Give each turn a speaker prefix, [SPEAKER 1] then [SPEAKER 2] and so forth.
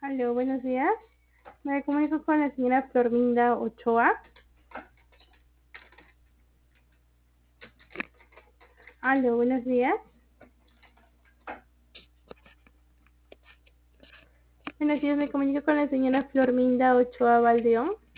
[SPEAKER 1] Aló, buenos días. Me comunico con la señora Florminda Ochoa. Aló, buenos días. Buenos días, me comunico con la señora Florminda Ochoa Valdeón.